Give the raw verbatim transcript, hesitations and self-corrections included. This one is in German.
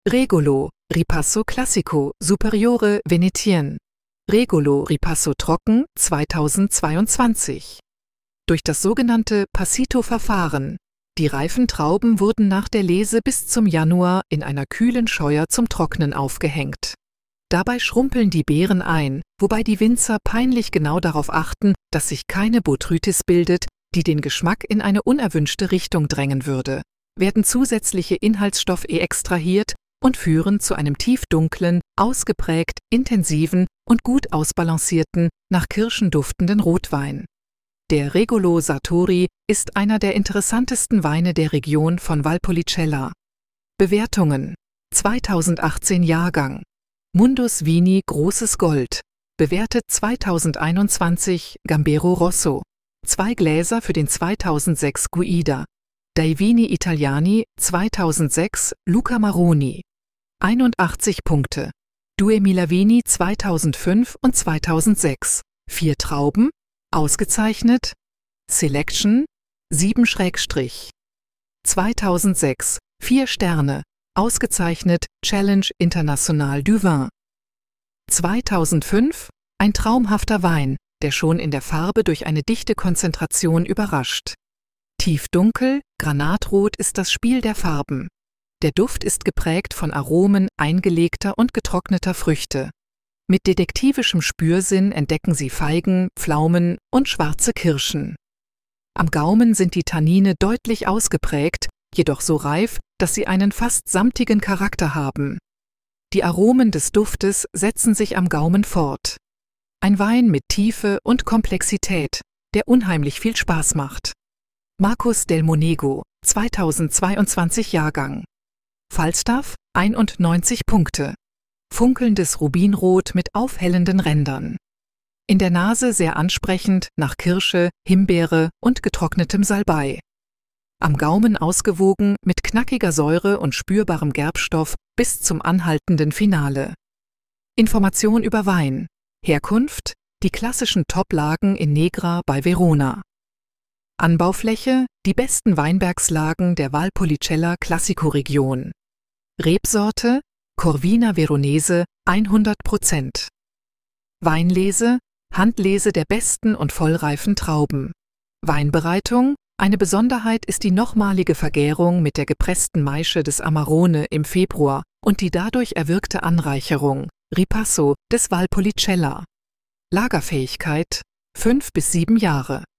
Regolo, Ripasso Classico, Superiore Venetien. Regolo Ripasso Trocken zweitausendzweiundzwanzig. Durch das sogenannte Passito-Verfahren. Die reifen Trauben wurden nach der Lese bis zum Januar in einer kühlen Scheuer zum Trocknen aufgehängt. Dabei schrumpeln die Beeren ein, wobei die Winzer peinlich genau darauf achten, dass sich keine Botrytis bildet, die den Geschmack in eine unerwünschte Richtung drängen würde, werden zusätzliche Inhaltsstoffe extrahiert und führen zu einem tiefdunklen, ausgeprägt, intensiven und gut ausbalancierten, nach Kirschen duftenden Rotwein. Der Regolo Sartori ist einer der interessantesten Weine der Region von Valpolicella. Bewertungen: zweitausendachtzehn Jahrgang. Mundus Vini Großes Gold. Bewertet zweitausendeinundzwanzig Gambero Rosso. Zwei Gläser für den zweitausendsechs Guida. Dai Vini Italiani zweitausendsechs Luca Maroni. einundachtzig Punkte. Duemila Vini zweitausendfünf und zweitausendsechs. Vier Trauben. Ausgezeichnet. Selection. sieben Schrägstrich. zweitausendsechs. Vier Sterne. Ausgezeichnet Challenge International du Vin. zweitausendfünf. Ein traumhafter Wein, der schon in der Farbe durch eine dichte Konzentration überrascht. Tiefdunkel, granatrot ist das Spiel der Farben. Der Duft ist geprägt von Aromen eingelegter und getrockneter Früchte. Mit detektivischem Spürsinn entdecken Sie Feigen, Pflaumen und schwarze Kirschen. Am Gaumen sind die Tannine deutlich ausgeprägt, jedoch so reif, dass sie einen fast samtigen Charakter haben. Die Aromen des Duftes setzen sich am Gaumen fort. Ein Wein mit Tiefe und Komplexität, der unheimlich viel Spaß macht. Marcus del Monego, zweitausendzweiundzwanzig Jahrgang. Falstaff, einundneunzig Punkte. Funkelndes Rubinrot mit aufhellenden Rändern. In der Nase sehr ansprechend nach Kirsche, Himbeere und getrocknetem Salbei. Am Gaumen ausgewogen mit knackiger Säure und spürbarem Gerbstoff bis zum anhaltenden Finale. Information über Wein. Herkunft: die klassischen Toplagen in Negra bei Verona. Anbaufläche: die besten Weinbergslagen der Valpolicella Classico-Region. Rebsorte: Corvina Veronese hundert Prozent. Weinlese: Handlese der besten und vollreifen Trauben. Weinbereitung: eine Besonderheit ist die nochmalige Vergärung mit der gepressten Maische des Amarone im Februar und die dadurch erwirkte Anreicherung, Ripasso, des Valpolicella. Lagerfähigkeit: fünf bis sieben Jahre.